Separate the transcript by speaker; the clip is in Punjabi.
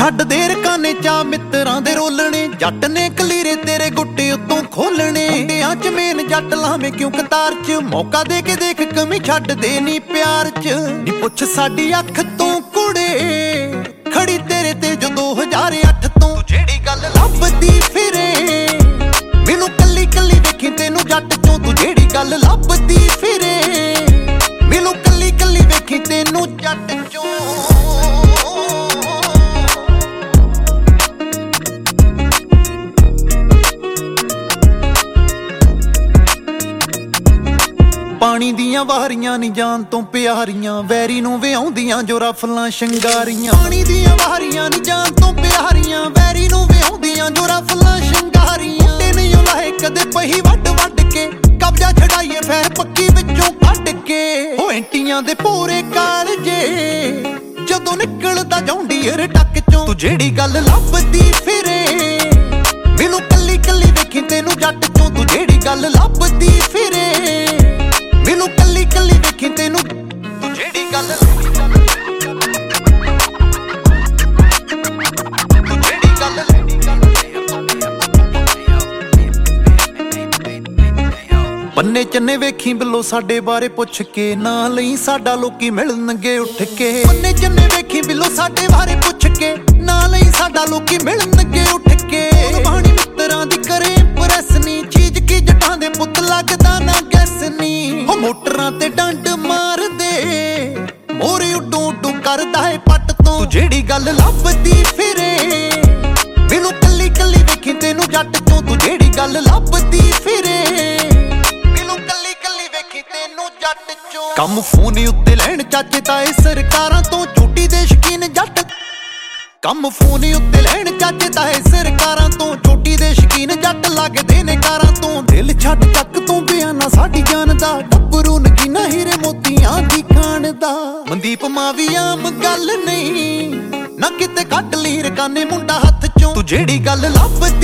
Speaker 1: ਛੱਡ ਦੇ ਰਕਾਨੇ ਚਾ ਮਿੱਤਰਾਂ ਦੇ ਰੋਲਣੇ, ਜੱਟ ਨੇ ਕਲੀਰੇ ਤੇਰੇ ਗੁੱਟੇ ਉੱਤੋਂ ਖੋਲਣੇ। ਮੁੰਡਿਆਂ ਚ ਮੇਨ ਜੱਟ ਲਾਵੇਂ ਕਿਉਂ ਕਤਾਰ ਚ, ਮੌਕਾ ਦੇ ਕੇ ਦੇਖ ਕਮੀ ਛੱਡ ਦੇ ਨੀ ਪਿਆਰ ਚ। ਨੀ ਪੁੱਛ ਸਾਡੀ ਅੱਖ ਤੋਂ ਕੁੜੇ ਖੜੀ ਤੇਰੇ ਤੇ ਜੋ 2008 ਤੋਂ, ਜਿਹੜੀ ਗੱਲ ਲੱਭਦੀ ਫਿਰੇ ਮੈਨੂੰ ਕੱਲੀ ਕੱਲੀ ਵੇਖੀ ਤੈਨੂੰ ਜੱਟ ਚੋਂ। ਤੂੰ ਜਿਹੜੀ ਗੱਲ ਲੱਭਦੀ ਫਿਰੇ ਮੈਨੂੰ ਕੱਲੀ ਕੱਲੀ ਵੇਖੀ ਤੈਨੂੰ ਜੱਟ ਚੋਂ। ਪਾਣੀ ਦੀਆਂ ਵਾਰੀਆਂ ਨੀ ਜਾਨ ਤੋਂ ਪਿਆਰੀਆਂ, ਵੈਰੀ ਨੂੰ ਵਿਆਉਂਦੀਆਂ ਜੋ ਰਫਲਾਂ ਸ਼ਿੰਗਾਰੀਆਂ। ਪਾਣੀ ਦੀਆਂ ਵਾਰੀਆਂ ਨੀ ਜਾਨ ਤੋਂ ਪਿਆਰੀਆਂ, ਵੈਰੀ ਨੂੰ ਵਿਆਉਂਦੀਆਂ ਜੋ ਰਫਲਾਂ ਸ਼ਿੰਗਾਰੀਆਂ। ਤੇ ਨਹੀਂ ਲਾਹੇ ਕਦੇ ਪਹੀ ਵੱਢ ਵੱਢ ਕੇ, ਕਬਜ਼ਾ ਛਡਾਈਏ ਫੇਰ ਪੱਕੀ ਵਿੱਚੋਂ ਕੱਢ ਕੇ। ਉਹ ਐਂਟੀਆਂ ਦੇ ਪੂਰੇ ਕਾਲਜੇ ਜਦੋਂ ਨਿਕਲਦਾ ਜੌਂਡੀਅਰ ਟੱਕ ਚੋਂ। ਤੂੰ ਜਿਹੜੀ ਗੱਲ ਲੱਭਦੀ ਫਿਰੇ ਮੈਨੂੰ ਕੱਲੀ ਕੱਲੀ ਵੇਖੀ ਤੈਨੂੰ ਜੱਟ ਚੋਂ। ਤੂੰ ਜਿਹੜੀ ਗੱਲ ਲੱਭਦੀ ਫਿਰੇ ਮੈਨੂੰ ਕੱਲੀ ਕੱਲੀ ਵੇਖੀ ਤੈਨੂੰ। ਤੂੰ ਜਿਹੜੀ ਗੱਲ ਬੰਨੇ ਚੰਨੇ ਵੇਖੀ ਬਿੱਲੋ ਸਾਡੇ ਬਾਰੇ ਪੁੱਛ ਕੇ, ਨਾ ਲਈ ਸਾਡਾ ਲੋਕੀ ਮਿਲਣਗੇ ਉੱਠ ਕੇ। ਬੰਨੇ ਚੰਨੇ ਵੇਖੀ ਬਿੱਲੋ ਸਾਡੇ ਬਾਰੇ ਪੁੱਛ ਕੇ, ਨਾ ਲਈ ਸਾਡਾ ਲੋਕੀ ਮਿਲਣਗੇ ਉੱਠ ਕੇ। ਬਾਣੀ ਮਿੱਤਰਾਂ ਦੀ ਕਰੇ ਪ੍ਰੈਸ ਨੀ, ਚੀਜ਼ ਕੀ ਜੱਟਾਂ ਦੇ ਪੁੱਤ ਲੱਗਦਾ ਨਾ ਗੈਸ ਨੀ। ਉਹ ਮੋਟਰਾਂ ਤੇ ਡੰਡ ਮਾਰਦੇ ਮੋਰੇ ਉੱਡੂ ਉੱਡੂ ਕਰਦਾ ਏ ਪੱਟ ਤੋਂ। ਤੂੰ ਜਿਹੜੀ ਗੱਲ ਲੱਭਦੀ ਫਿਰੇ ਮੈਨੂੰ ਕੱਲੀ ਕੱਲੀ ਵੇਖੀ ਤੈਨੂੰ ਜੱਟ ਚੋਂ। ਤੂੰ ਜਿਹੜੀ ਗੱਲ ਲੱਭਦੀ ਫਿਰੇ ਜੱਟ ਚੋਂ। ਕੰਮ ਫੋਨ ਉੱਤੇ ਲੈਣ ਚਾਚੇ ਤਾਏ ਸਰਕਾਰਾਂ ਤੋਂ, ਝੂਟੀ ਦੇ ਸ਼ਕੀਨ ਜੱਟ। ਕੰਮ ਫੋਨ ਉੱਤੇ ਲੈਣ ਚਾਚੇ ਤਾਏ ਸਰਕਾਰਾਂ ਤੋਂ, ਝੂਟੀ ਦੇ ਸ਼ਕੀਨ ਜੱਟ ਲੱਗਦੇ ਨੇ ਕਾਰਾਂ ਤੋਂ। ਦਿਲ ਛੱਡ ਚੱਕ ਤੋਂ ਬਿਆਨਾ ਸਾਡੀ ਜਾਨ ਦਾ, ਗੱਭਰੂ ਨਗੀਨਾ ਹੀਰੇ ਮੋਤੀਆਂ ਦੀ ਖਾਣ ਦਾ। ਮਨਦੀਪ ਮਾਵੀ ਆਮ ਗੱਲ ਨਹੀਂ ਨਾ ਕਿਤੇ ਕੱਢ ਲਈ ਰਕਾਨੇ ਮੁੰਡਾ ਹੱਥ ਚੋਂ। ਤੂੰ ਜਿਹੜੀ ਗੱਲ ਲੱਭ